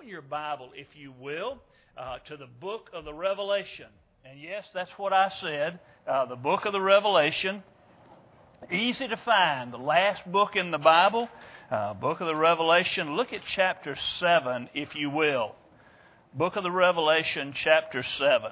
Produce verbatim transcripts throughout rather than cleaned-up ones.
open your Bible, if you will, uh, to the book of the Revelation. And yes, that's what I said, uh, the book of the Revelation. Easy to find, the last book in the Bible, uh, book of the Revelation. Look at chapter seven, if you will. Book of the Revelation, chapter seven.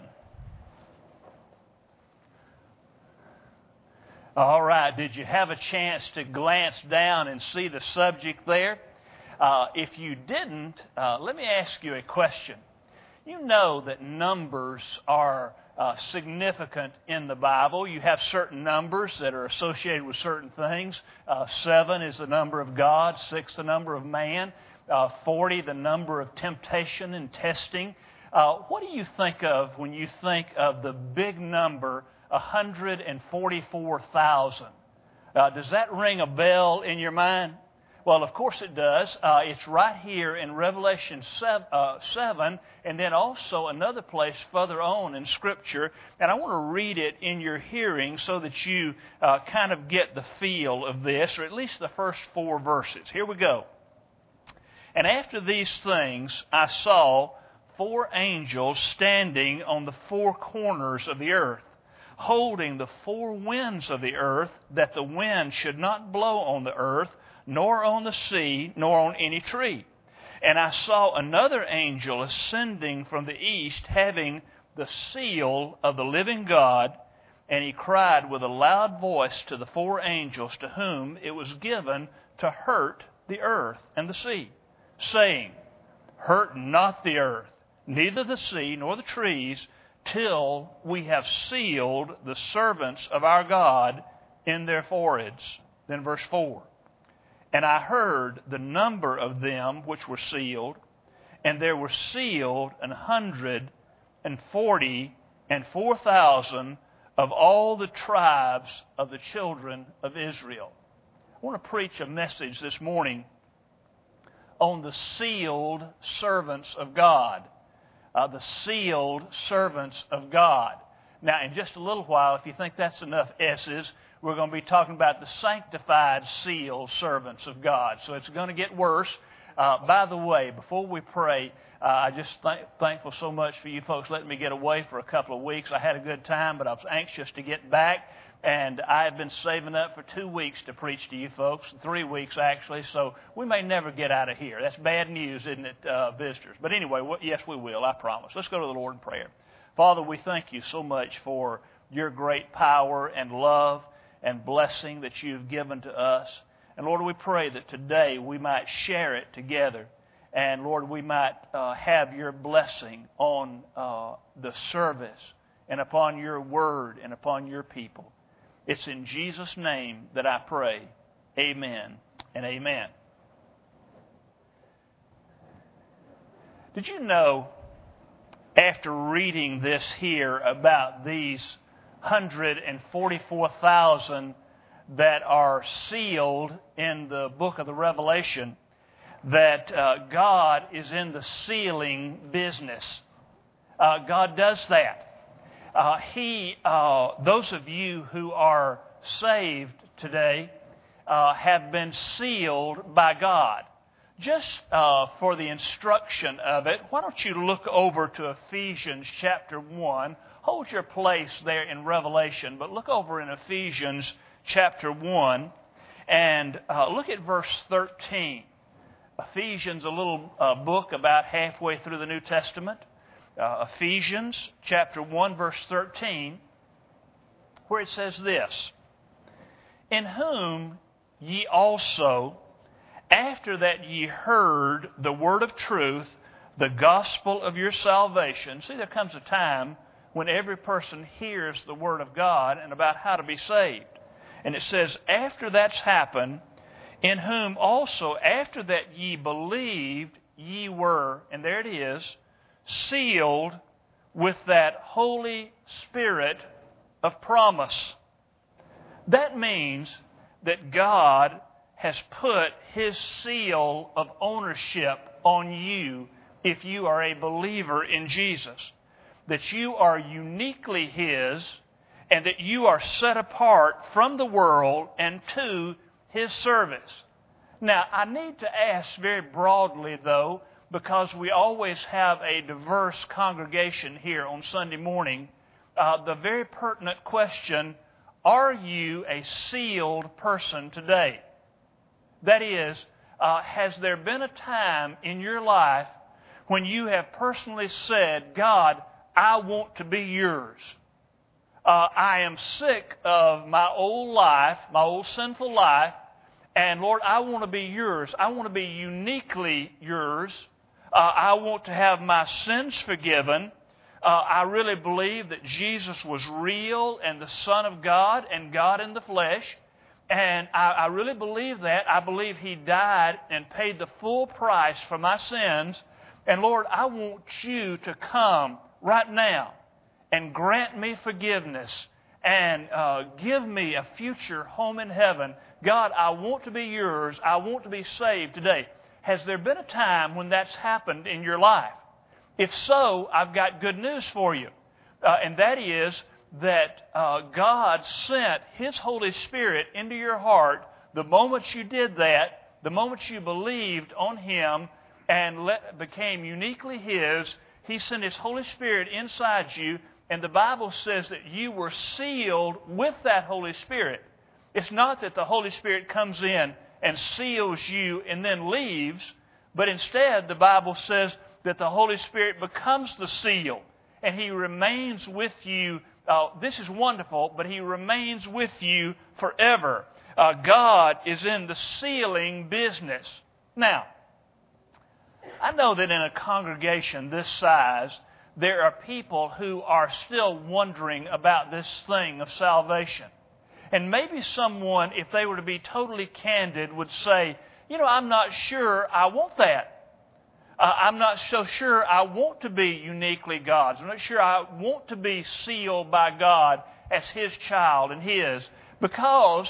All right, did you have a chance to glance down and see the subject there? Uh, if you didn't, uh, let me ask you a question. You know that numbers are uh, significant in the Bible. You have certain numbers that are associated with certain things. Uh, seven is the number of God, six the number of man, uh, forty the number of temptation and testing. Uh, what do you think of when you think of the big number one hundred forty-four thousand? Uh, does that ring a bell in your mind? Well, of course it does. Uh, it's right here in Revelation seven, uh, seven, and then also another place further on in Scripture. And I want to read it in your hearing so that you uh, kind of get the feel of this, or at least the first four verses. Here we go. And after these things I saw four angels standing on the four corners of the earth, holding the four winds of the earth, that the wind should not blow on the earth, nor on the sea, nor on any tree. And I saw another angel ascending from the east, having the seal of the living God, and he cried with a loud voice to the four angels to whom it was given to hurt the earth and the sea, saying, Hurt not the earth, neither the sea, nor the trees, till we have sealed the servants of our God in their foreheads. Then verse four. And I heard the number of them which were sealed, and there were sealed an hundred and forty and four thousand of all the tribes of the children of Israel. I want to preach a message this morning on the sealed servants of God. Uh, the sealed servants of God. Now, in just a little while, if you think that's enough S's, we're going to be talking about the sanctified sealed servants of God. So it's going to get worse. Uh, by the way, before we pray, uh, I just th- thankful so much for you folks letting me get away for a couple of weeks. I had a good time, but I was anxious to get back. And I have been saving up for two weeks to preach to you folks, three weeks actually, so we may never get out of here. That's bad news, isn't it, uh, visitors? But anyway, w- yes, we will, I promise. Let's go to the Lord in prayer. Father, we thank you so much for your great power and love and blessing that you've given to us. And Lord, we pray that today we might share it together. And Lord, we might uh, have your blessing on uh, the service and upon your word and upon your people. It's in Jesus' name that I pray. Amen and amen. Did you know, after reading this here about these one hundred forty-four thousand that are sealed in the book of the Revelation, that uh, God is in the sealing business? Uh, God does that. Uh, he, uh, those of you who are saved today uh, have been sealed by God. Just uh, for the instruction of it, why don't you look over to Ephesians chapter one. Hold your place there in Revelation, but look over in Ephesians chapter one and uh, look at verse thirteen. Ephesians, a little uh, book about halfway through the New Testament. Uh, Ephesians chapter one, verse thirteen, where it says this, In whom ye also, after that ye heard the word of truth, the gospel of your salvation. See, there comes a time when every person hears the word of God and about how to be saved. And it says, after that's happened, in whom also, after that ye believed, ye were, and there it is, sealed with that Holy Spirit of promise. That means that God has put His seal of ownership on you if you are a believer in Jesus. That you are uniquely His and that you are set apart from the world and to His service. Now, I need to ask very broadly, though, because we always have a diverse congregation here on Sunday morning, uh, the very pertinent question, are you a sealed person today? That is, uh, has there been a time in your life when you have personally said, God, I want to be yours. Uh, I am sick of my old life, my old sinful life, and Lord, I want to be yours. I want to be uniquely yours. Uh, I want to have my sins forgiven. Uh, I really believe that Jesus was real and the Son of God and God in the flesh. And I, I really believe that. I believe He died and paid the full price for my sins. And Lord, I want You to come right now and grant me forgiveness and uh, give me a future home in heaven. God, I want to be Yours. I want to be saved today. Has there been a time when that's happened in your life? If so, I've got good news for you. Uh, and that is that uh, God sent His Holy Spirit into your heart the moment you did that, the moment you believed on Him and let, became uniquely His. He sent His Holy Spirit inside you, and the Bible says that you were sealed with that Holy Spirit. It's not that the Holy Spirit comes in and seals you and then leaves, but instead the Bible says that the Holy Spirit becomes the seal, and He remains with you. Uh, this is wonderful, but He remains with you forever. Uh, God is in the sealing business. Now, I know that in a congregation this size, there are people who are still wondering about this thing of salvation. And maybe someone, if they were to be totally candid, would say, you know, I'm not sure I want that. Uh, I'm not so sure I want to be uniquely God's. I'm not sure I want to be sealed by God as His child and His. Because,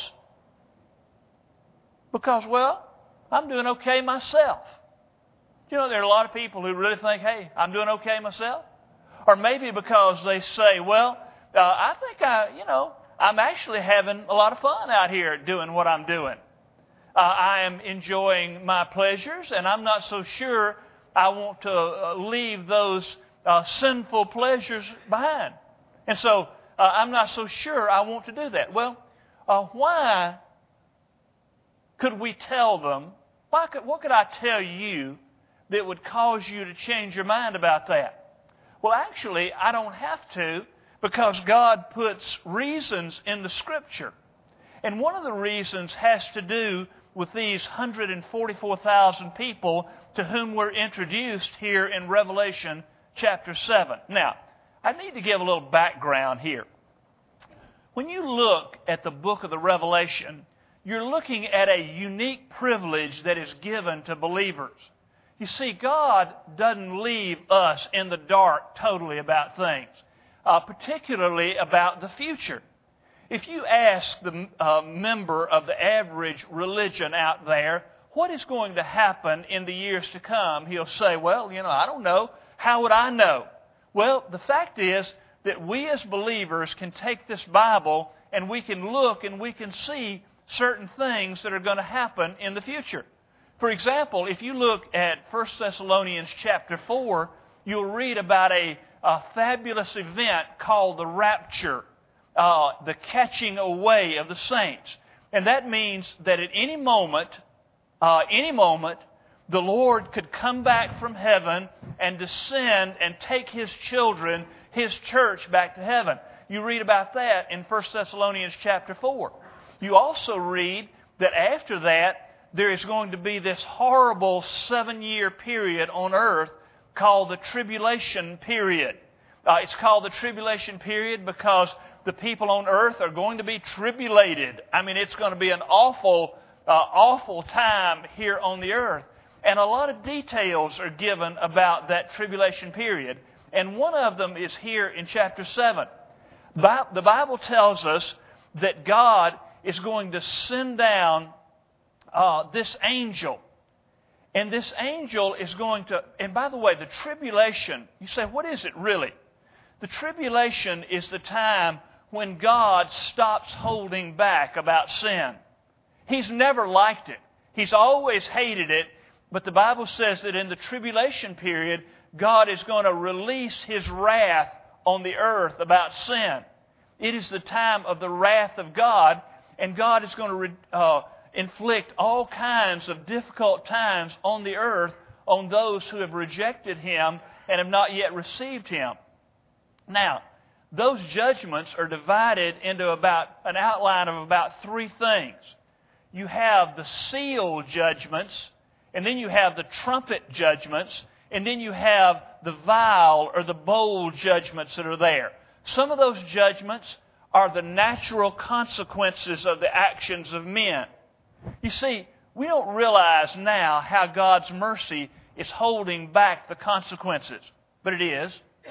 because, well, I'm doing okay myself. You know, there are a lot of people who really think, hey, I'm doing okay myself. Or maybe because they say, well, uh, I think I, you know, I'm actually having a lot of fun out here doing what I'm doing. Uh, I am enjoying my pleasures, and I'm not so sure I want to uh, leave those uh, sinful pleasures behind. And so uh, I'm not so sure I want to do that. Well, uh, why could we tell them, why could, what could I tell you that would cause you to change your mind about that? Well, actually, I don't have to, because God puts reasons in the Scripture. And one of the reasons has to do with these one hundred forty-four thousand people to whom we're introduced here in Revelation chapter seven. Now, I need to give a little background here. When you look at the book of the Revelation, you're looking at a unique privilege that is given to believers. You see, God doesn't leave us in the dark totally about things, uh, particularly about the future. If you ask the uh, member of the average religion out there, what is going to happen in the years to come? He'll say, well, you know, I don't know. How would I know? Well, the fact is that we as believers can take this Bible and we can look and we can see certain things that are going to happen in the future. For example, if you look at First Thessalonians chapter four, you'll read about a, a fabulous event called the rapture, uh, the catching away of the saints. And that means that at any moment, uh, any moment, the Lord could come back from heaven and descend and take His children, His church, back to heaven. You read about that in First Thessalonians chapter four. You also read that after that, there is going to be this horrible seven-year period on earth called the tribulation period. Uh, it's called the tribulation period because the people on earth are going to be tribulated. I mean, it's going to be an awful, uh, awful time here on the earth. And a lot of details are given about that tribulation period. And one of them is here in chapter seven. The Bible tells us that God is going to send down uh, this angel. And this angel is going to... And by the way, the tribulation, you say, what is it really? The tribulation is the time when God stops holding back about sin. He's never liked it. He's always hated it. But the Bible says that in the tribulation period, God is going to release His wrath on the earth about sin. It is the time of the wrath of God, and God is going to uh, inflict all kinds of difficult times on the earth on those who have rejected Him and have not yet received Him. Now, those judgments are divided into about an outline of about three things. You have the seal judgments, and then you have the trumpet judgments, and then you have the vial or the bowl judgments that are there. Some of those judgments are the natural consequences of the actions of men. You see, we don't realize now how God's mercy is holding back the consequences, but it is.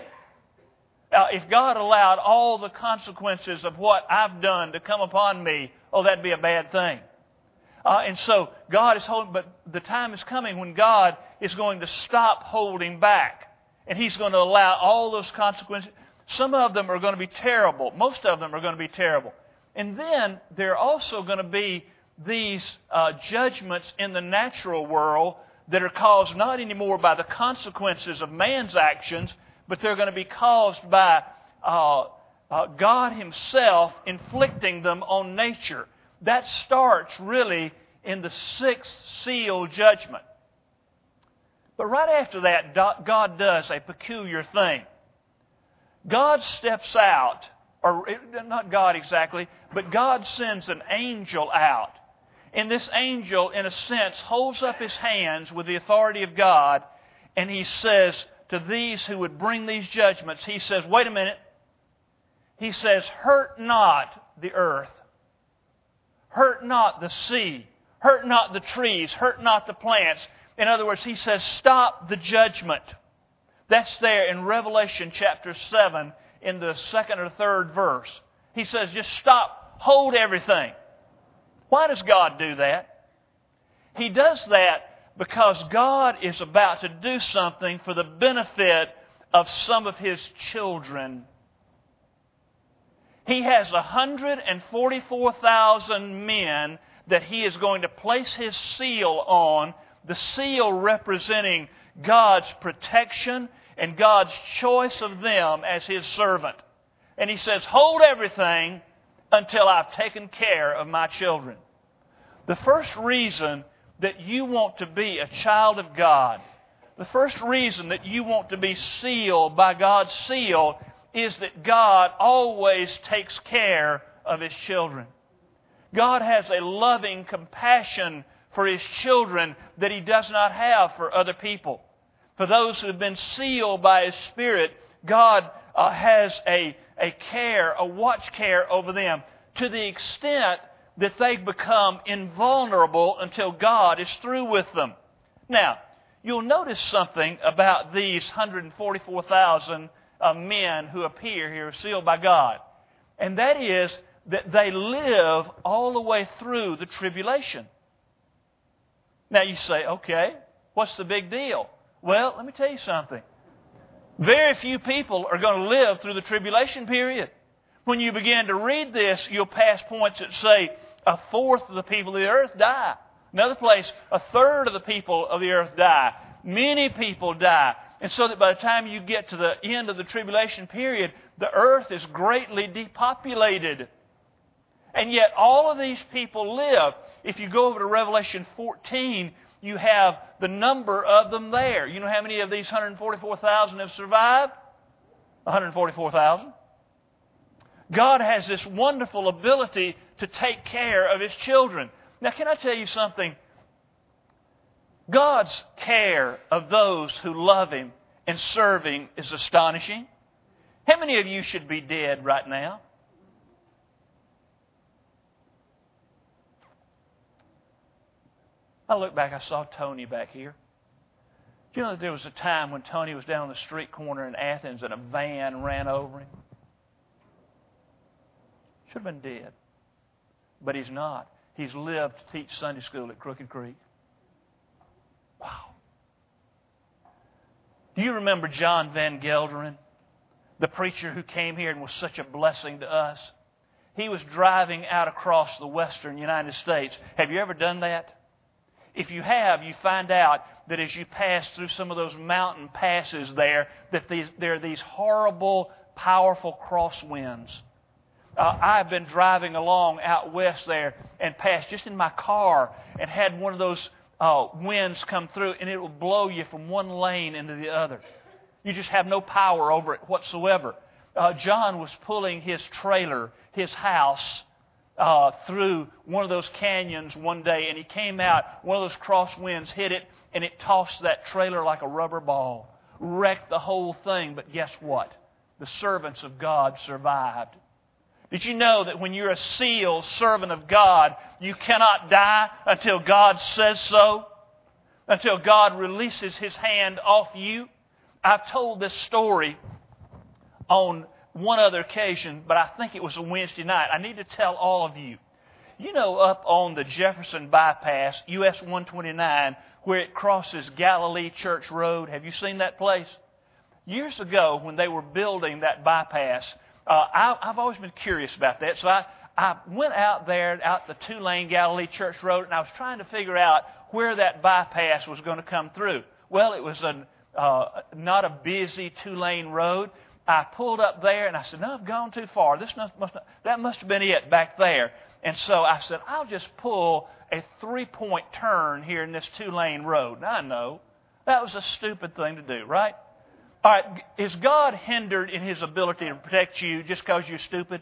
Now, if God allowed all the consequences of what I've done to come upon me, oh, that'd be a bad thing. Uh, and so God is holding, but the time is coming when God is going to stop holding back. And He's going to allow all those consequences. Some of them are going to be terrible. Most of them are going to be terrible. And then there are also going to be these uh, judgments in the natural world that are caused not anymore by the consequences of man's actions, but they're going to be caused by uh, uh, God Himself inflicting them on nature. That starts really in the sixth seal judgment. But right after that, God does a peculiar thing. God steps out, or not God exactly, but God sends an angel out. And this angel, in a sense, holds up his hands with the authority of God, and he says to these who would bring these judgments, he says, wait a minute. He says, hurt not the earth. Hurt not the sea. Hurt not the trees. Hurt not the plants. In other words, he says, stop the judgment. That's there in Revelation chapter seven in the second or third verse. He says, just stop. Hold everything. Why does God do that? He does that because God is about to do something for the benefit of some of His children. He has one hundred forty-four thousand men that He is going to place His seal on, the seal representing God's protection and God's choice of them as His servant. And He says, hold everything until I've taken care of my children. The first reason that you want to be a child of God, the first reason that you want to be sealed by God's seal is that God always takes care of His children. God has a loving compassion for His children that He does not have for other people. For those who have been sealed by His Spirit, God uh, has a, a care, a watch care over them to the extent that they become invulnerable until God is through with them. Now, you'll notice something about these one hundred forty-four thousand uh, men who appear here sealed by God. And that is that they live all the way through the tribulation. Now you say, okay, what's the big deal? Well, let me tell you something. Very few people are going to live through the tribulation period. When you begin to read this, you'll pass points that say a fourth of the people of the earth die. Another place, a third of the people of the earth die. Many people die. And so that by the time you get to the end of the tribulation period, the earth is greatly depopulated. And yet all of these people live. If you go over to Revelation fourteen, you have the number of them there. You know how many of these one hundred forty-four thousand have survived? one hundred forty-four thousand. God has this wonderful ability to take care of His children. Now, can I tell you something? God's care of those who love Him and serve Him is astonishing. How many of you should be dead right now? I look back, I saw Tony back here. Do you know that there was a time when Tony was down on the street corner in Athens and a van ran over him? Should have been dead. But he's not. He's lived to teach Sunday school at Crooked Creek. Wow. Do you remember John Van Gelderen, the preacher who came here and was such a blessing to us? He was driving out across the western United States. Have you ever done that? If you have, you find out that as you pass through some of those mountain passes there, that these, there are these horrible, powerful crosswinds. Uh, I've been driving along out west there and passed just in my car and had one of those uh, winds come through, and it will blow you from one lane into the other. You just have no power over it whatsoever. Uh, John was pulling his trailer, his house, uh, through one of those canyons one day, and he came out, one of those crosswinds hit it, and it tossed that trailer like a rubber ball, wrecked the whole thing. But guess what? The servants of God survived. Did you know that when you're a sealed servant of God, you cannot die until God says so? Until God releases His hand off you? I've told this story on one other occasion, but I think it was a Wednesday night. I need to tell all of you. You know, up on the Jefferson Bypass, U S one twenty-nine, where it crosses Galilee Church Road. Have you seen that place? Years ago, when they were building that bypass, uh, I, I've always been curious about that. So I, I went out there, out the two-lane Galilee Church Road, and I was trying to figure out where that bypass was going to come through. Well, it was a, uh, not a busy two-lane road. I pulled up there, and I said, no, I've gone too far. This must, must not, that must have been it back there. And so I said, I'll just pull a three-point turn here in this two-lane road. Now, I know that was a stupid thing to do, right? All right, is God hindered in His ability to protect you just because you're stupid?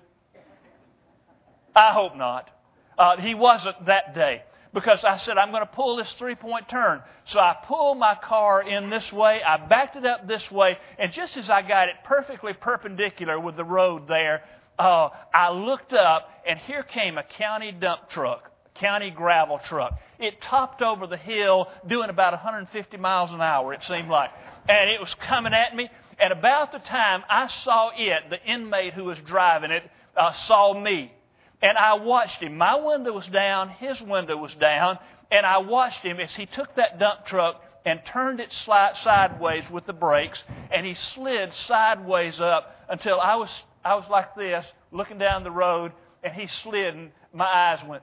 I hope not. Uh, he wasn't that day. Because I said, I'm going to pull this three-point turn. So I pulled my car in this way. I backed it up this way. And just as I got it perfectly perpendicular with the road there, uh, I looked up, and here came a county dump truck, county gravel truck. It topped over the hill doing about one hundred fifty miles an hour, it seemed like. And it was coming at me. And about the time I saw it, the inmate who was driving it uh, saw me. And I watched him. My window was down. His window was down. And I watched him as he took that dump truck and turned it slide sideways with the brakes. And he slid sideways up until I was I was like this, looking down the road. And he slid, and my eyes went.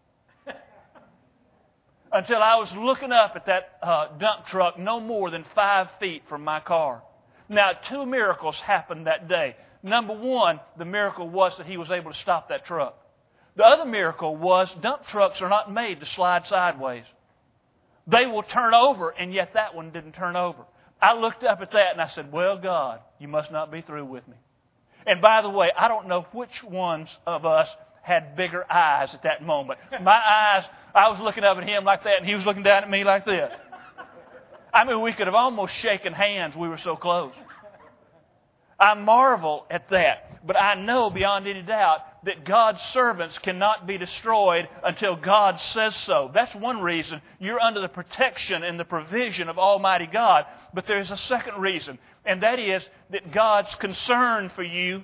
Until I was looking up at that uh, dump truck no more than five feet from my car. Now, two miracles happened that day. Number one, the miracle was that he was able to stop that truck. The other miracle was dump trucks are not made to slide sideways. They will turn over, and yet that one didn't turn over. I looked up at that and I said, well, God, you must not be through with me. And by the way, I don't know which ones of us had bigger eyes at that moment. My eyes, I was looking up at him like that, and he was looking down at me like this. I mean, we could have almost shaken hands. We were so close. I marvel at that. But I know beyond any doubt that God's servants cannot be destroyed until God says so. That's one reason you're under the protection and the provision of Almighty God. But there's a second reason, and that is that God's concern for you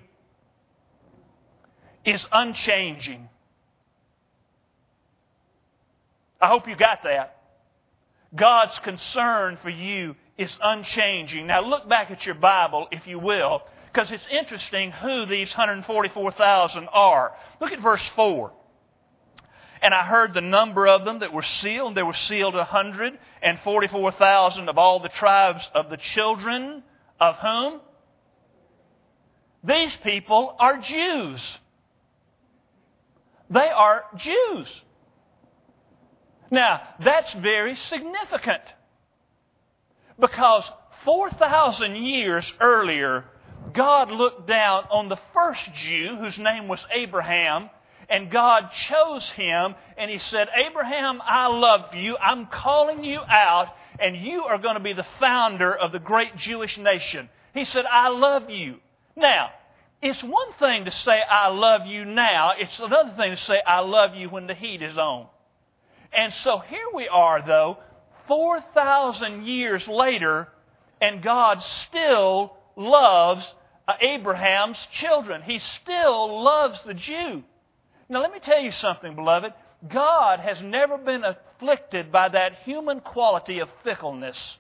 is unchanging. I hope you got that. God's concern for you is unchanging. Now look back at your Bible, if you will, because it's interesting who these one hundred forty-four thousand are. Look at verse four. And I heard the number of them that were sealed. There were sealed one hundred forty-four thousand of all the tribes of the children of whom? These people are Jews. They are Jews. Now, that's very significant. Because four thousand years earlier, God looked down on the first Jew, whose name was Abraham, and God chose him, and He said, Abraham, I love you. I'm calling you out, and you are going to be the founder of the great Jewish nation. He said, I love you. Now, it's one thing to say, I love you now. It's another thing to say, I love you when the heat is on. And so here we are, though, four thousand years later, and God still loves Abraham's children. He still loves the Jew. Now, let me tell you something, beloved. God has never been afflicted by that human quality of fickleness.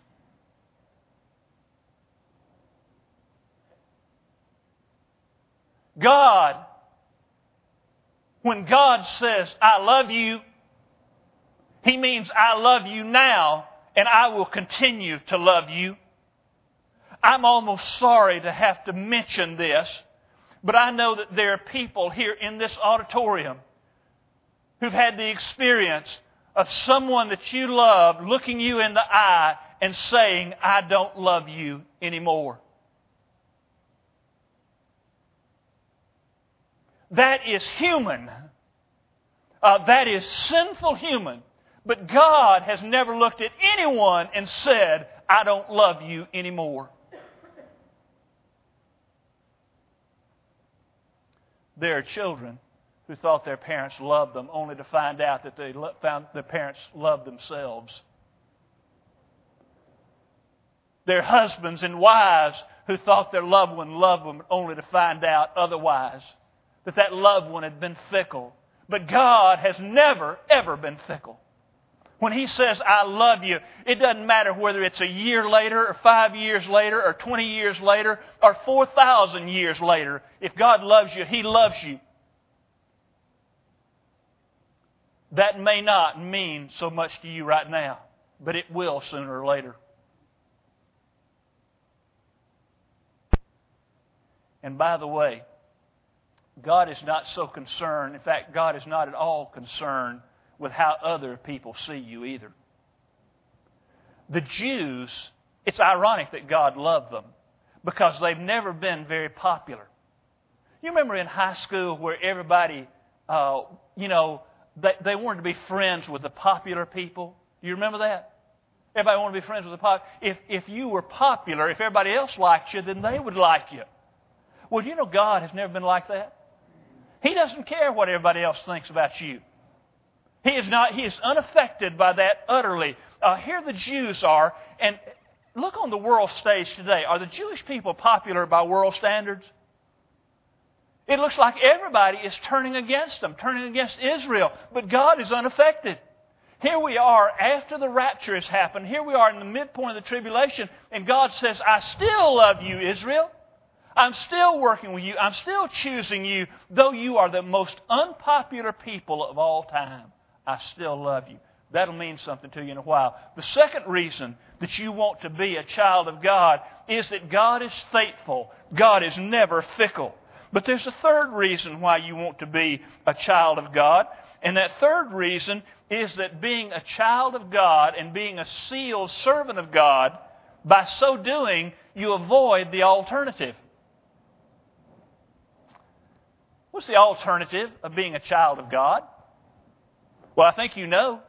God, when God says, I love you, He means I love you now, and I will continue to love you. I'm almost sorry to have to mention this, but I know that there are people here in this auditorium who've had the experience of someone that you love looking you in the eye and saying, I don't love you anymore. That is human. Uh, that is sinful human. But God has never looked at anyone and said, I don't love you anymore. There are children who thought their parents loved them only to find out that they lo- found their parents loved themselves. There are husbands and wives who thought their loved one loved them only to find out otherwise, that that loved one had been fickle. But God has never, ever been fickle. When He says, I love you, it doesn't matter whether it's a year later or five years later or twenty years later or four thousand years later. If God loves you, He loves you. That may not mean so much to you right now, but it will sooner or later. And by the way, God is not so concerned. In fact, God is not at all concerned with how other people see you either. The Jews, it's ironic that God loved them because they've never been very popular. You remember in high school where everybody, uh, you know, they, they wanted to be friends with the popular people? You remember that? Everybody wanted to be friends with the popular. If, if you were popular, if everybody else liked you, then they would like you. Well, you know God has never been like that. He doesn't care what everybody else thinks about you. He is not. He is unaffected by that utterly. Uh, here the Jews are, and look on the world stage today. Are the Jewish people popular by world standards? It looks like everybody is turning against them, turning against Israel. But God is unaffected. Here we are after the rapture has happened. Here we are in the midpoint of the tribulation, and God says, I still love you, Israel. I'm still working with you. I'm still choosing you, though you are the most unpopular people of all time. I still love you. That'll mean something to you in a while. The second reason that you want to be a child of God is that God is faithful. God is never fickle. But there's a third reason why you want to be a child of God. And that third reason is that being a child of God and being a sealed servant of God, by so doing, you avoid the alternative. What's the alternative of being a child of God? Well, I think you know.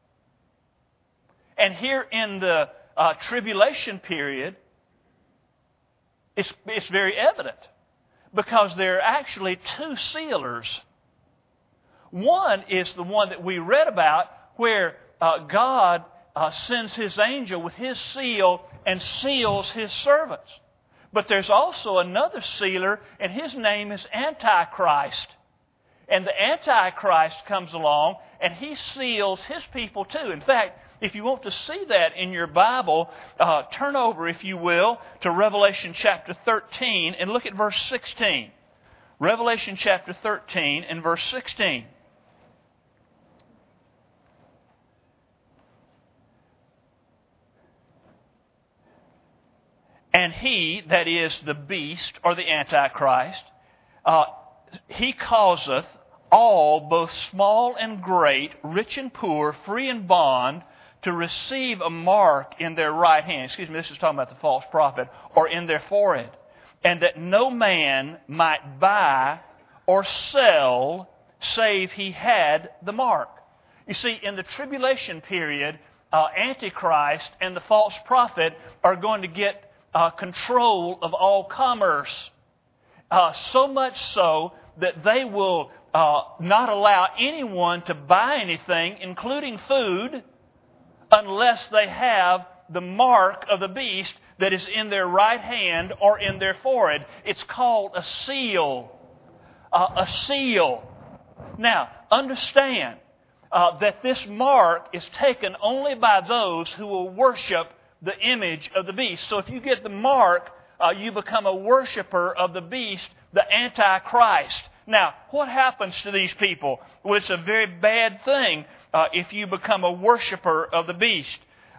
And here in the uh, tribulation period, it's, it's very evident. Because there are actually two sealers. One is the one that we read about where uh, God uh, sends His angel with His seal and seals His servants. But there's also another sealer, and his name is Antichrist. And the Antichrist comes along, and he seals his people too. In fact, if you want to see that in your Bible, uh, turn over, if you will, to Revelation chapter thirteen and look at verse sixteen. Revelation chapter thirteen and verse sixteen. And he, that is the beast or the Antichrist, uh, he causeth all, both small and great, rich and poor, free and bond, to receive a mark in their right hand. Excuse me, this is talking about the false prophet, or in their forehead. And that no man might buy or sell save he had the mark. You see, in the tribulation period, uh, Antichrist and the false prophet are going to get uh, control of all commerce. Uh, so much so that they will uh, not allow anyone to buy anything, including food, unless they have the mark of the beast that is in their right hand or in their forehead. It's called a seal. Uh, a seal. Now, understand uh, that this mark is taken only by those who will worship the image of the beast. So if you get the mark, uh, you become a worshiper of the beast, the Antichrist. Now, what happens to these people? Well, it's a very bad thing uh, if you become a worshiper of the beast.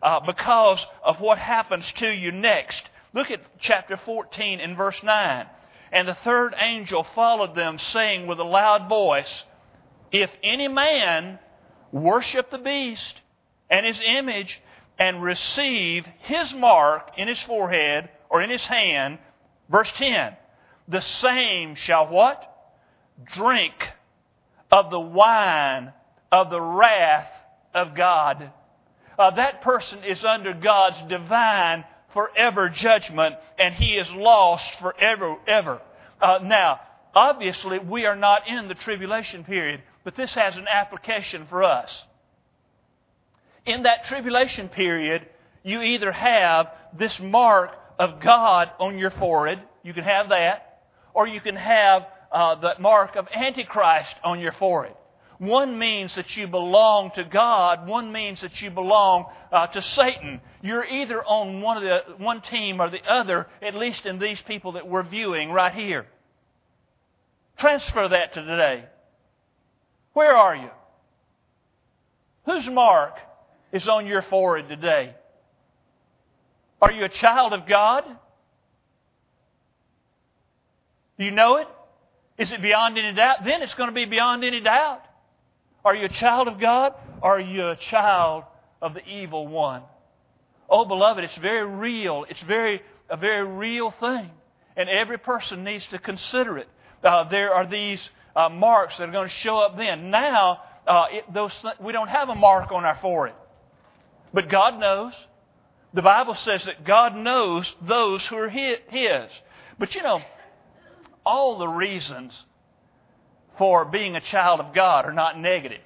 uh, because of what happens to you next. Look at chapter fourteen and verse nine. And the third angel followed them, saying with a loud voice, if any man worship the beast and his image and receive his mark in his forehead or in his hand, verse ten, the same shall what? Drink of the wine of the wrath of God. Uh, that person is under God's divine forever judgment, and he is lost forever, ever. Uh, now, obviously, we are not in the tribulation period, but this has an application for us. In that tribulation period, you either have this mark of God on your forehead, you can have that, or you can have uh, the mark of Antichrist on your forehead. One means that you belong to God. One means that you belong uh, to Satan. You're either on one of the one team or the other, at least in these people that we're viewing right here. Transfer that to today. Where are you? Whose mark is on your forehead today? Are you a child of God? Do you know it? Is it beyond any doubt? Then it's going to be beyond any doubt. Are you a child of God? Or are you a child of the evil one? Oh, beloved, it's very real. It's very a very real thing. And every person needs to consider it. Uh, there are these uh, marks that are going to show up then. Now, uh, it, those we don't have a mark on our forehead. But God knows. The Bible says that God knows those who are His. But you know, all the reasons for being a child of God are not negative,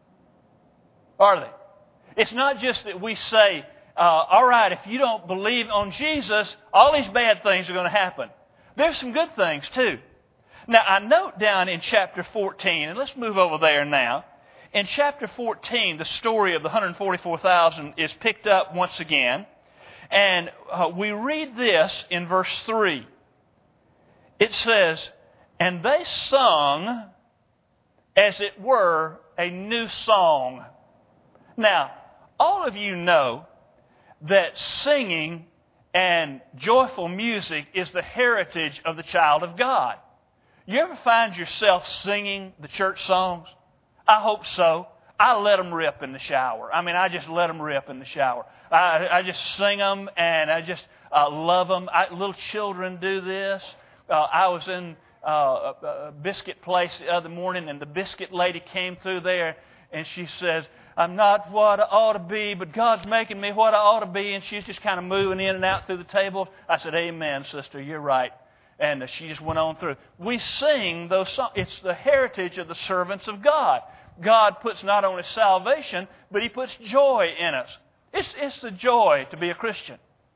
are they? It's not just that we say, uh, all right, if you don't believe on Jesus, all these bad things are going to happen. There's some good things too. Now, I note down in chapter fourteen, and let's move over there now. In chapter fourteen, the story of the one hundred forty-four thousand is picked up once again. And uh, we read this in verse three. It says, and they sung as it were a new song. Now, all of you know that singing and joyful music is the heritage of the child of God. You ever find yourself singing the church songs? I hope so. I let them rip in the shower. I mean, I just let them rip in the shower. I, I just sing them and I just uh, love them. I, little children do this. Uh, I was in uh, a, a biscuit place the other morning, and the biscuit lady came through there, and she says, I'm not what I ought to be, but God's making me what I ought to be. And she's just kind of moving in and out through the tables. I said, amen, sister, you're right. And she just went on through. We sing those songs. It's the heritage of the servants of God. God puts not only salvation, but He puts joy in us. It's, it's the joy to be a Christian.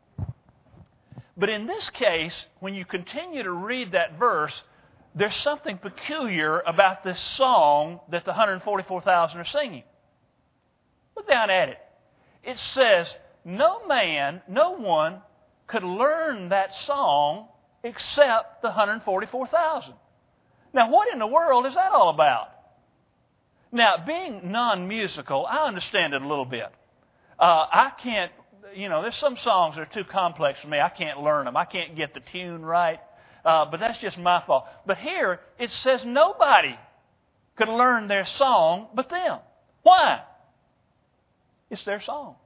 But in this case, when you continue to read that verse, there's something peculiar about this song that the one hundred forty-four thousand are singing. Look down at it. It says, no man, no one could learn that song except the one hundred forty-four thousand. Now, what in the world is that all about? Now, being non-musical, I understand it a little bit. Uh, I can't, you know, there's some songs that are too complex for me. I can't learn them. I can't get the tune right. Uh, but that's just my fault. But here, it says nobody could learn their song but them. Why? It's their song.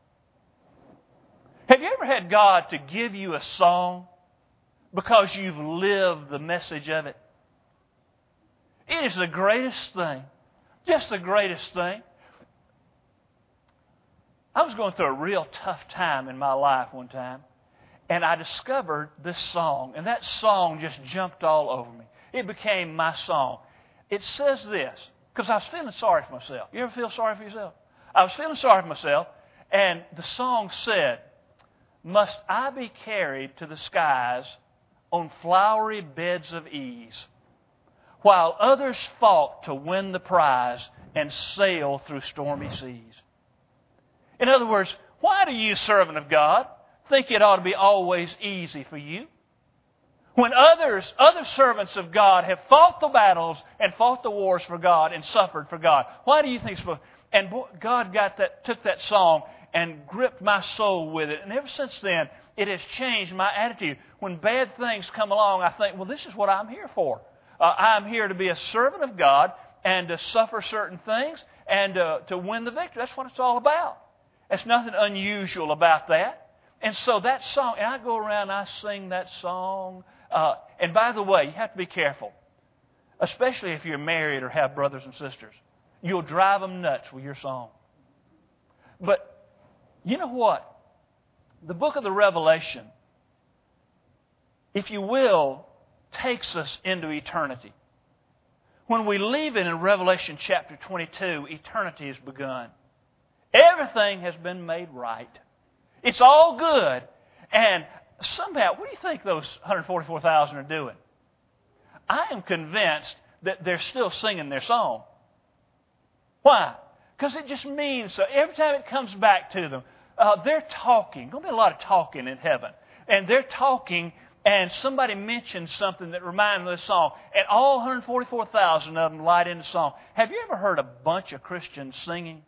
Have you ever had God to give you a song because you've lived the message of it? It is the greatest thing. Just the greatest thing. I was going through a real tough time in my life one time, and I discovered this song, and that song just jumped all over me. It became my song. It says this, because I was feeling sorry for myself. You ever feel sorry for yourself? I was feeling sorry for myself, and the song said, must I be carried to the skies on flowery beds of ease, while others fought to win the prize and sail through stormy seas? In other words, why do you, servant of God, think it ought to be always easy for you? When others, other servants of God have fought the battles and fought the wars for God and suffered for God, why do you think it's supposed? And God got that, took that song and gripped my soul with it. And ever since then, it has changed my attitude. When bad things come along, I think, well, this is what I'm here for. Uh, I'm here to be a servant of God and to suffer certain things and uh, to win the victory. That's what it's all about. There's nothing unusual about that. And so that song, and I go around and I sing that song. Uh, and by the way, you have to be careful, especially if you're married or have brothers and sisters. You'll drive them nuts with your song. But you know what? The book of the Revelation, if you will, takes us into eternity. When we leave it in Revelation chapter twenty-two, eternity has begun. Everything has been made right. It's all good. And somehow, what do you think those one hundred forty-four thousand are doing? I am convinced that they're still singing their song. Why? Because it just means so. Every time it comes back to them, uh, they're talking. There's going to be a lot of talking in heaven. And they're talking, and somebody mentions something that reminds them of the song. And all one hundred forty-four thousand of them light in the song. Have you ever heard a bunch of Christians singing?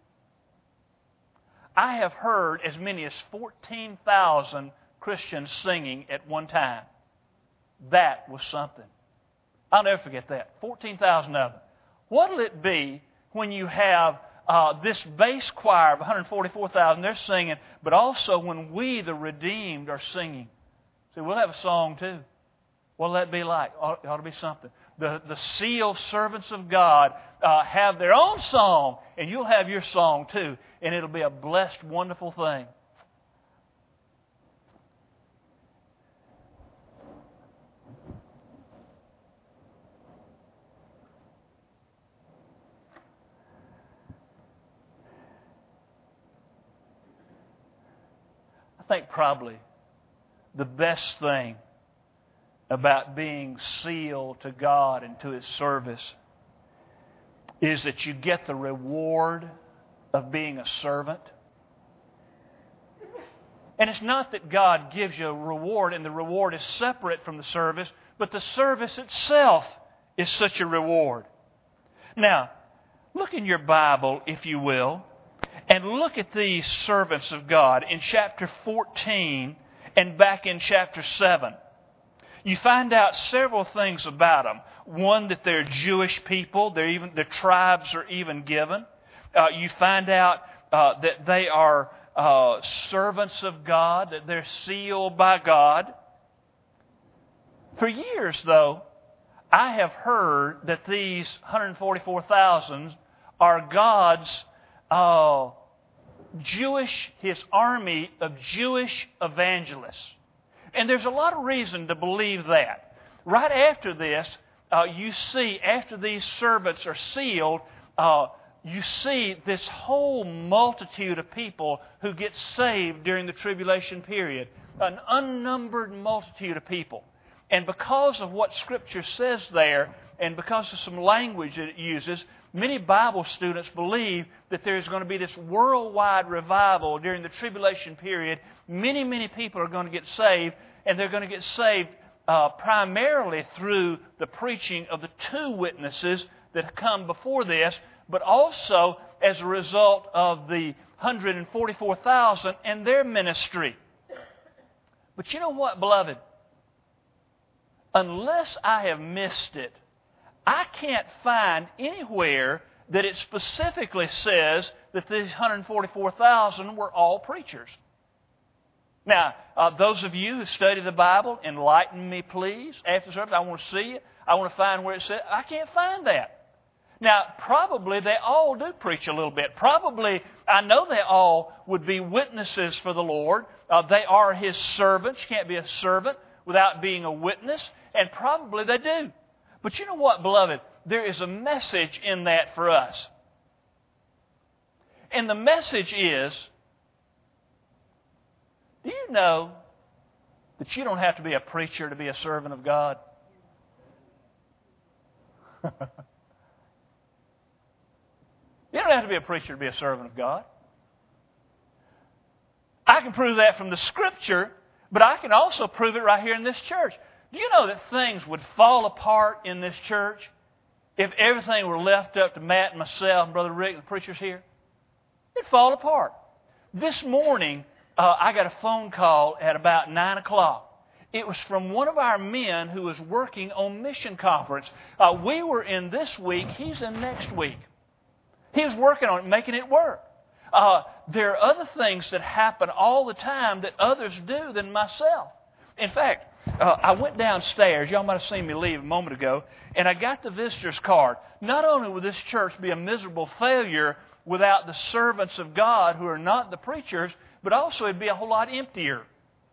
I have heard as many as fourteen thousand Christians singing at one time. That was something. I'll never forget that. fourteen thousand of them. What will it be when you have uh, this bass choir of one hundred forty-four thousand, they're singing, but also when we, the redeemed, are singing? See, we'll have a song too. What'll that be like? It ought to be something. The, the sealed servants of God uh, have their own song, and you'll have your song too, and it'll be a blessed, wonderful thing. I think probably the best thing about being sealed to God and to His service is that you get the reward of being a servant. And it's not that God gives you a reward and the reward is separate from the service, but the service itself is such a reward. Now, look in your Bible, if you will, and look at these servants of God in chapter fourteen and back in chapter seven. You find out several things about them. One, that they're Jewish people. They're even, their tribes are even given. Uh, you find out uh, that they are uh, servants of God, that they're sealed by God. For years, though, I have heard that these one hundred forty-four thousand are God's uh, Jewish, His army of Jewish evangelists. And there's a lot of reason to believe that. Right after this, uh, you see, after these servants are sealed, uh, you see this whole multitude of people who get saved during the tribulation period. An unnumbered multitude of people. And because of what Scripture says there, and because of some language that it uses, many Bible students believe that there's going to be this worldwide revival during the tribulation period. Many, many people are going to get saved, and they're going to get saved uh, primarily through the preaching of the two witnesses that have come before this, but also as a result of the one hundred forty-four thousand and their ministry. But you know what, beloved? Unless I have missed it, I can't find anywhere that it specifically says that these one hundred forty-four thousand were all preachers. Now, uh, those of you who study the Bible, enlighten me, please. After the service, I want to see it. I want to find where it says. I can't find that. Now, probably they all do preach a little bit. Probably, I know they all would be witnesses for the Lord. Uh, they are His servants. You can't be a servant without being a witness. And probably they do. But you know what, beloved? There is a message in that for us. And the message is, do you know that you don't have to be a preacher to be a servant of God? You don't have to be a preacher to be a servant of God. I can prove that from the Scripture, but I can also prove it right here in this church. Do you know that things would fall apart in this church if everything were left up to Matt and myself and Brother Rick, the preachers here? It'd fall apart. This morning, uh, I got a phone call at about nine o'clock. It was from one of our men who was working on mission conference. Uh, we were in this week. He's in next week. He was working on it, making it work. Uh, there are other things that happen all the time that others do than myself. In fact, uh, I went downstairs. Y'all might have seen me leave a moment ago. And I got the visitor's card. Not only would this church be a miserable failure without the servants of God who are not the preachers, but also it'd be a whole lot emptier.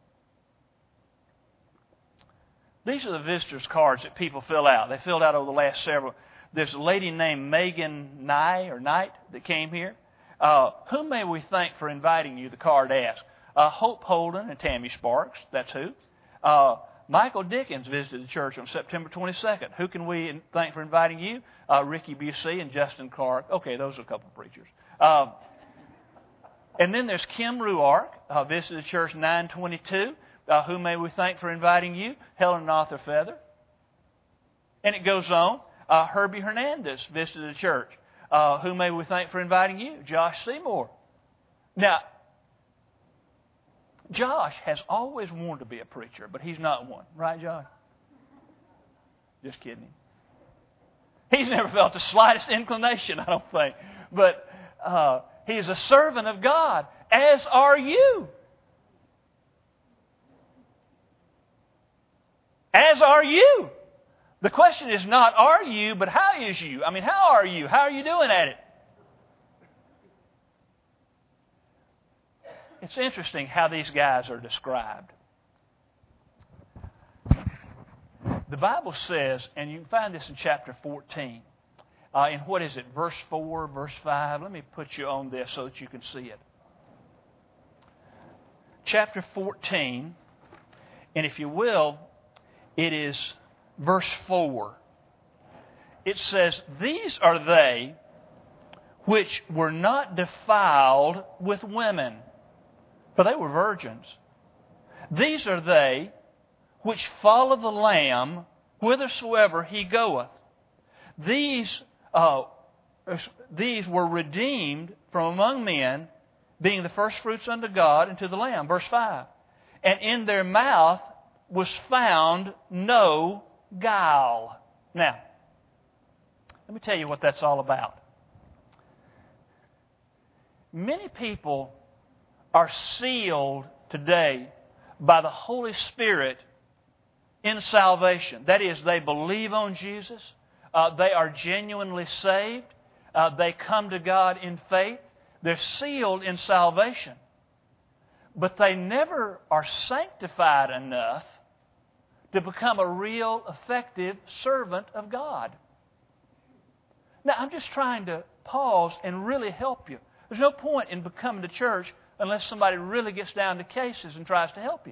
These are the visitors' cards that people fill out. They filled out over the last several. There's a lady named Megan Nye or Knight that came here. Uh, whom may we thank for inviting you? The card asks. Uh, Hope Holden and Tammy Sparks. That's who. Uh, Michael Dickens visited the church on September twenty-second. Who can we thank for inviting you? Uh, Ricky Busey and Justin Clark. Okay, those are a couple of preachers. Uh, and then there's Kim Ruark, uh, visited the church nine twenty-two. Uh, who may we thank for inviting you? Helen and Arthur Feather. And it goes on. Uh, Herbie Hernandez visited the church. Uh, who may we thank for inviting you? Josh Seymour. Now, Josh has always wanted to be a preacher, but he's not one. Right, Josh? Just kidding him. He's never felt the slightest inclination, I don't think. But uh, he's a servant of God, as are you. As are you. The question is not are you, but how is you? I mean, how are you? How are you doing at it? It's interesting how these guys are described. The Bible says, and you can find this in chapter fourteen, uh, in what is it, verse four, verse five? Let me put you on this so that you can see it. Chapter fourteen, and if you will, it is verse four. It says, "These are they which were not defiled with women, for they were virgins. These are they which follow the Lamb whithersoever he goeth. These, uh, these were redeemed from among men, being the firstfruits unto God and to the Lamb." Verse five. "And in their mouth was found no guile." Now, let me tell you what that's all about. Many people are sealed today by the Holy Spirit in salvation. That is, they believe on Jesus. Uh, they are genuinely saved. Uh, they come to God in faith. They're sealed in salvation. But they never are sanctified enough to become a real, effective servant of God. Now, I'm just trying to pause and really help you. There's no point in becoming to church unless somebody really gets down to cases and tries to help you.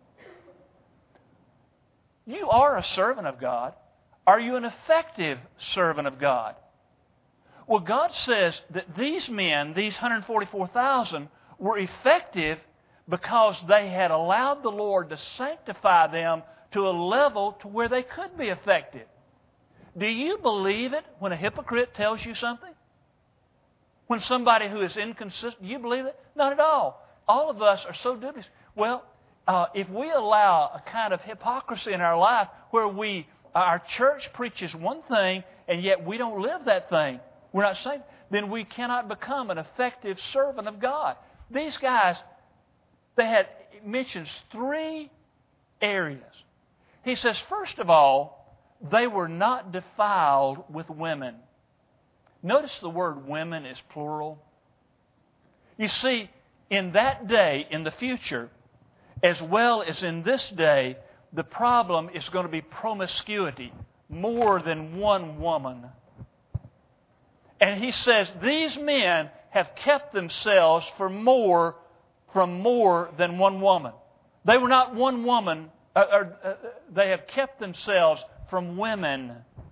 You are a servant of God. Are you an effective servant of God? Well, God says that these men, these one hundred forty-four thousand, were effective because they had allowed the Lord to sanctify them to a level to where they could be effective. Do you believe it when a hypocrite tells you something? When somebody who is inconsistent, do you believe it? Not at all. All of us are so dubious. Well, uh, if we allow a kind of hypocrisy in our life where we, our church preaches one thing and yet we don't live that thing, we're not saved, then we cannot become an effective servant of God. These guys, they had, it mentions three areas. He says, first of all, they were not defiled with women. Notice the word women is plural. You see, in that day, in the future, as well as in this day, the problem is going to be promiscuity, more than one woman. And he says, these men have kept themselves for more, from more than one woman. They were not one woman, uh, uh, they have kept themselves from women.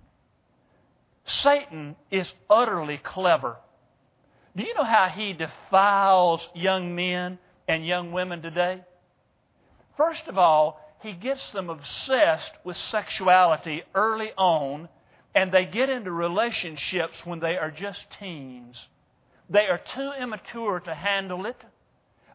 Satan is utterly clever. Do you know how he defiles young men and young women today? First of all, he gets them obsessed with sexuality early on, and they get into relationships when they are just teens. They are too immature to handle it.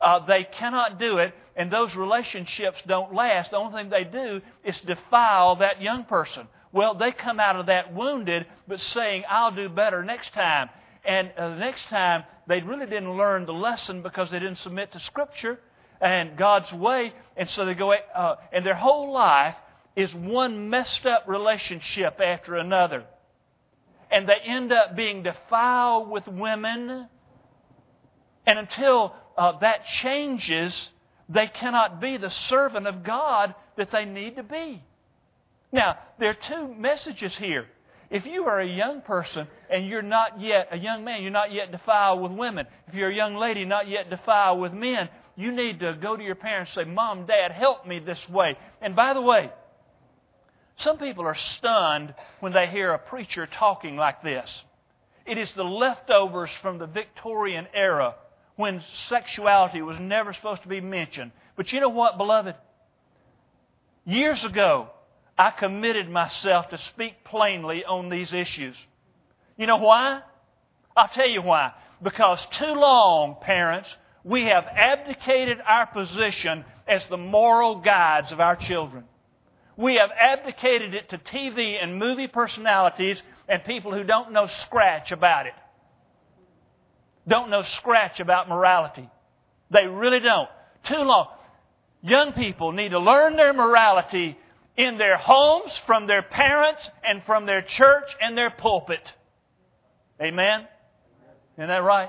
uh, they cannot do it, and those relationships don't last. The only thing they do is defile that young person. Well, they come out of that wounded, but saying, I'll do better next time. And uh, the next time, they really didn't learn the lesson because they didn't submit to Scripture and God's way. And so they go, uh, and their whole life is one messed up relationship after another. And they end up being defiled with women. And until uh, that changes, they cannot be the servant of God that they need to be. Now, there are two messages here. If you are a young person and you're not yet, a young man, you're not yet defiled with women. If you're a young lady not yet defiled with men, you need to go to your parents and say, Mom, Dad, help me this way. And by the way, some people are stunned when they hear a preacher talking like this. It is the leftovers from the Victorian era when sexuality was never supposed to be mentioned. But you know what, beloved? Years ago, I committed myself to speak plainly on these issues. You know why? I'll tell you why. Because too long, parents, we have abdicated our position as the moral guides of our children. We have abdicated it to T V and movie personalities and people who don't know scratch about it. Don't know scratch about morality. They really don't. Too long. Young people need to learn their morality in their homes, from their parents, and from their church and their pulpit. Amen? Isn't that right?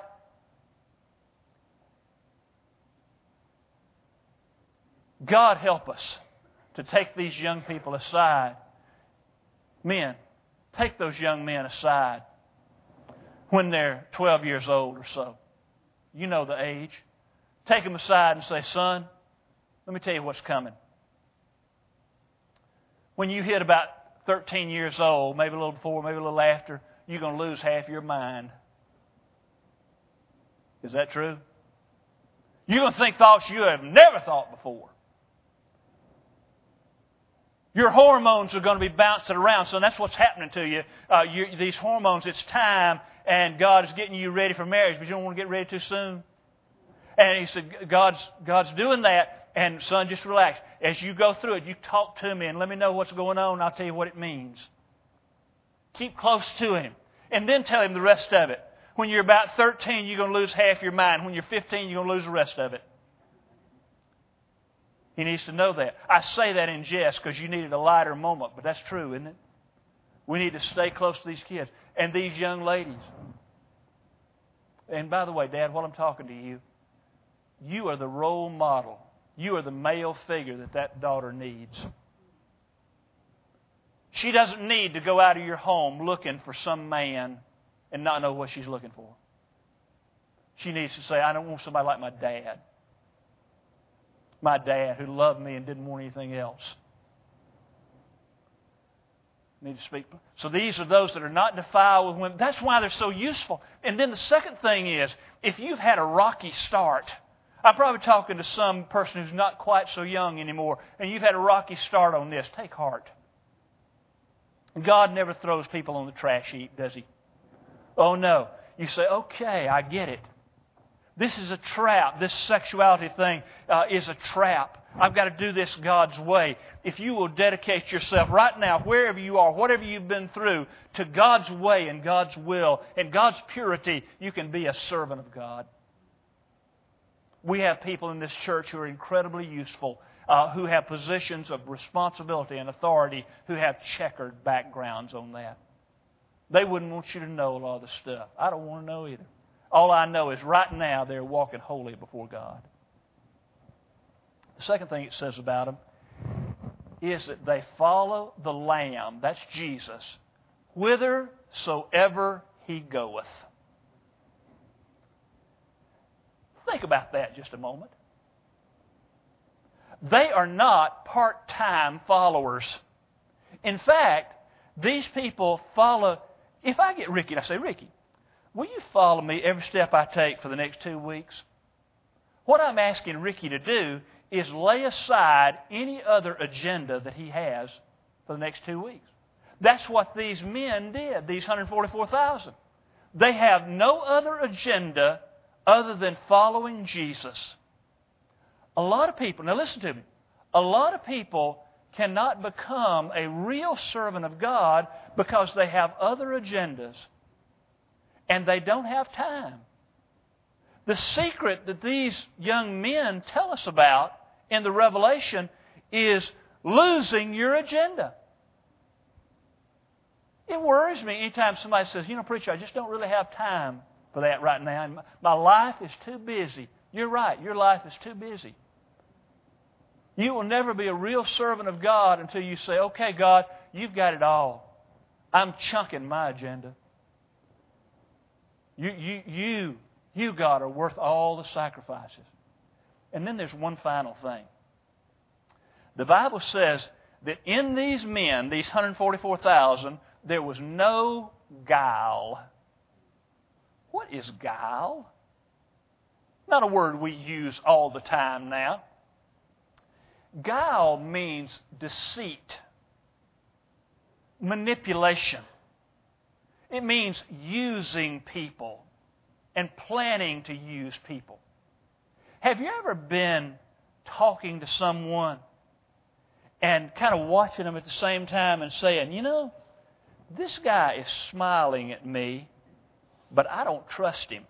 God help us to take these young people aside. Men, take those young men aside when they're twelve years old or so. You know the age. Take them aside and say, son, let me tell you what's coming. When you hit about thirteen years old, maybe a little before, maybe a little after, you're going to lose half your mind. Is that true? You're going to think thoughts you have never thought before. Your hormones are going to be bouncing around. So that's what's happening to you. Uh, you. These hormones, it's time, and God is getting you ready for marriage, but you don't want to get ready too soon. And He said, God's, God's doing that. And son, just relax. As you go through it, you talk to me and let me know what's going on, and I'll tell you what it means. Keep close to Him. And then tell Him the rest of it. When you're about thirteen, you're going to lose half your mind. When you're fifteen, you're going to lose the rest of it. He needs to know that. I say that in jest because you needed a lighter moment, but that's true, isn't it? We need to stay close to these kids and these young ladies. And by the way, Dad, while I'm talking to you, you are the role model. You are the male figure that that daughter needs. She doesn't need to go out of your home looking for some man and not know what she's looking for. She needs to say, I don't want somebody like my dad. My dad who loved me and didn't want anything else. I need to speak. So these are those that are not defiled with women. That's why they're so useful. And then the second thing is, if you've had a rocky start, I'm probably talking to some person who's not quite so young anymore, and you've had a rocky start on this. Take heart. God never throws people on the trash heap, does He? Oh, no. You say, okay, I get it. This is a trap. This sexuality thing uh, is a trap. I've got to do this God's way. If you will dedicate yourself right now, wherever you are, whatever you've been through, to God's way and God's will and God's purity, you can be a servant of God. We have people in this church who are incredibly useful, uh, who have positions of responsibility and authority, who have checkered backgrounds on that. They wouldn't want you to know a lot of the stuff. I don't want to know either. All I know is right now they're walking holy before God. The second thing it says about them is that they follow the Lamb, that's Jesus, whithersoever He goeth. Think about that just a moment. They are not part-time followers. In fact, these people follow. If I get Ricky and I say, Ricky, will you follow me every step I take for the next two weeks? What I'm asking Ricky to do is lay aside any other agenda that he has for the next two weeks. That's what these men did, these one hundred forty-four thousand. They have no other agenda other than following Jesus. A lot of people, now listen to me, a lot of people cannot become a real servant of God because they have other agendas and they don't have time. The secret that these young men tell us about in the Revelation is losing your agenda. It worries me anytime somebody says, you know, preacher, I just don't really have time for that right now. And my life is too busy. You're right. Your life is too busy. You will never be a real servant of God until you say, okay, God, you've got it all. I'm chunking my agenda. You, you, you, you, God, are worth all the sacrifices. And then there's one final thing. The Bible says that in these men, these one hundred forty-four thousand, there was no guile. What is guile? Not a word we use all the time now. Guile means deceit, manipulation. It means using people and planning to use people. Have you ever been talking to someone and kind of watching them at the same time and saying, you know, this guy is smiling at me, but I don't trust him.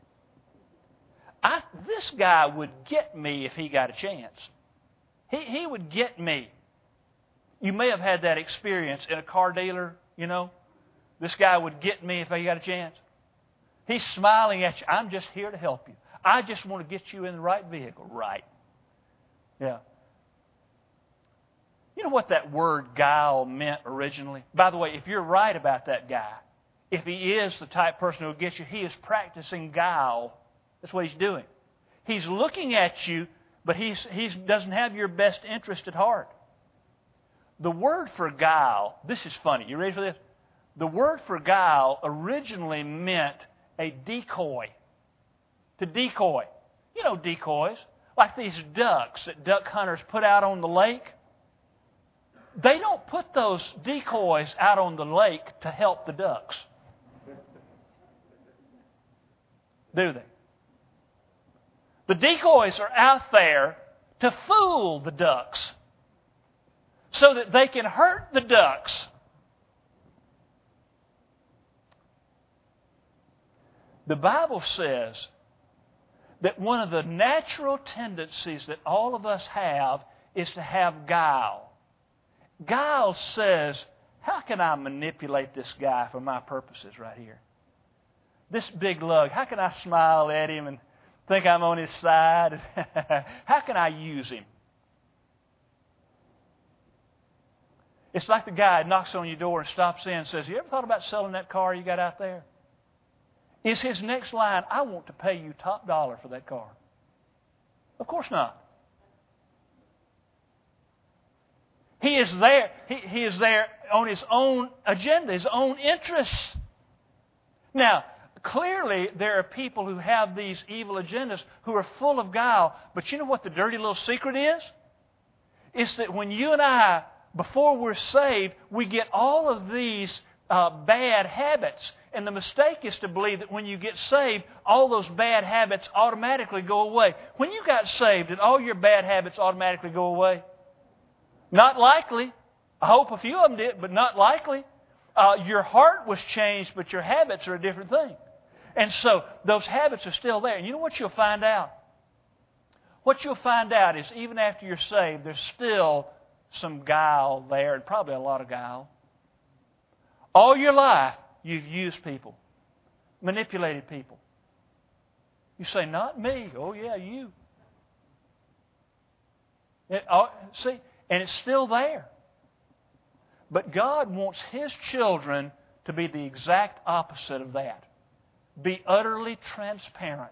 I, this guy would get me if he got a chance. He, he would get me. You may have had that experience in a car dealer, you know. This guy would get me if he got a chance. He's smiling at you. I'm just here to help you. I just want to get you in the right vehicle. Right. Yeah. You know what that word guile meant originally? By the way, if you're right about that guy, if he is the type of person who will get you, he is practicing guile. That's what he's doing. He's looking at you, but he's, he doesn't have your best interest at heart. The word for guile, this is funny. You ready for this? The word for guile originally meant a decoy. To decoy. You know decoys. Like these ducks that duck hunters put out on the lake. They don't put those decoys out on the lake to help the ducks. Do they? The decoys are out there to fool the ducks so that they can hurt the ducks. The Bible says that one of the natural tendencies that all of us have is to have guile. Guile says, how can I manipulate this guy for my purposes right here? This big lug, how can I smile at him and think I'm on his side? How can I use him? It's like the guy that knocks on your door and stops in and says, you ever thought about selling that car you got out there? Is his next line, I want to pay you top dollar for that car? Of course not. He is there. He, he is there on his own agenda, his own interests. Now, clearly there are people who have these evil agendas who are full of guile. But you know what the dirty little secret is? It's that when you and I, before we're saved, we get all of these uh, bad habits. And the mistake is to believe that when you get saved, all those bad habits automatically go away. When you got saved, did all your bad habits automatically go away? Not likely. I hope a few of them did, but not likely. Uh, your heart was changed, but your habits are a different thing. And so those habits are still there. And you know what you'll find out? What you'll find out is even after you're saved, there's still some guile there, and probably a lot of guile. All your life, you've used people, manipulated people. You say, not me. Oh, yeah, you. It, oh, see, and it's still there. But God wants His children to be the exact opposite of that. Be utterly transparent.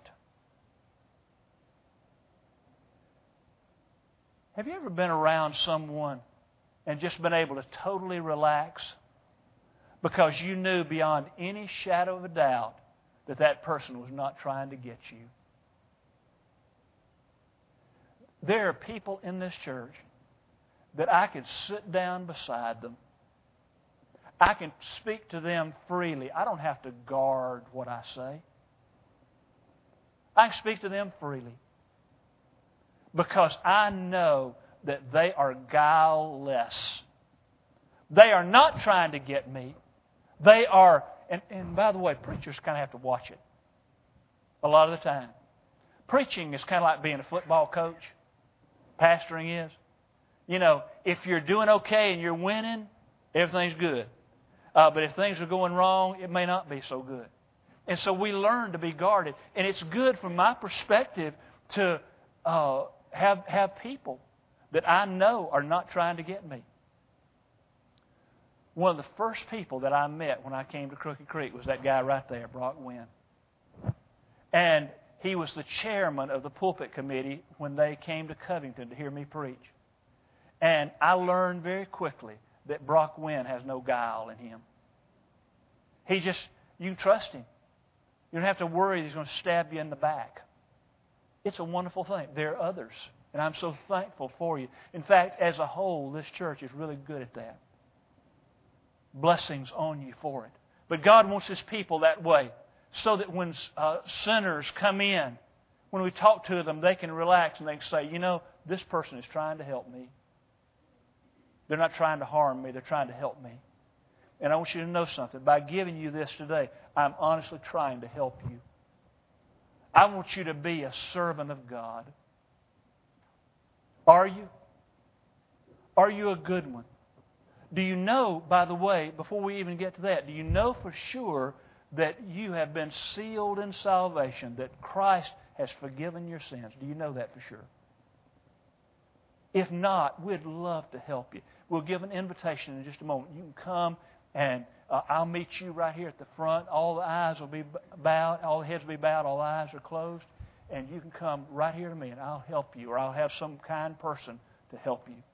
Have you ever been around someone and just been able to totally relax because you knew beyond any shadow of a doubt that that person was not trying to get you? There are people in this church that I could sit down beside them. I can speak to them freely. I don't have to guard what I say. I can speak to them freely. because I know that they are guileless. They are not trying to get me. They are, and, and by the way, preachers kind of have to watch it a lot of the time. Preaching is kind of like being a football coach. Pastoring is. You know, if you're doing okay and you're winning, everything's good. Uh, but if things are going wrong, it may not be so good. And so we learn to be guarded. And it's good from my perspective to uh, have, have people that I know are not trying to get me. One of the first people that I met when I came to Crooked Creek was that guy right there, Brock Wynn. And he was the chairman of the pulpit committee when they came to Covington to hear me preach. And I learned very quickly that Brock Wynn has no guile in him. He just, you can trust him. You don't have to worry he's going to stab you in the back. It's a wonderful thing. There are others, and I'm so thankful for you. In fact, as a whole, this church is really good at that. Blessings on you for it. But God wants His people that way, so that when uh, sinners come in, when we talk to them, they can relax and they can say, you know, this person is trying to help me. They're not trying to harm me. They're trying to help me. And I want you to know something. By giving you this today, I'm honestly trying to help you. I want you to be a servant of God. Are you? Are you a good one? Do you know, by the way, before we even get to that, do you know for sure that you have been sealed in salvation, that Christ has forgiven your sins? Do you know that for sure? If not, we'd love to help you. We'll give an invitation in just a moment. You can come and uh, I'll meet you right here at the front. All the eyes will be bowed, all the heads will be bowed, all the eyes are closed. And you can come right here to me and I'll help you, or I'll have some kind person to help you.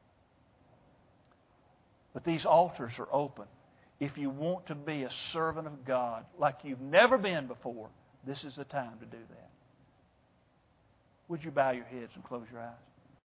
But these altars are open. If you want to be a servant of God like you've never been before, this is the time to do that. Would you bow your heads and close your eyes?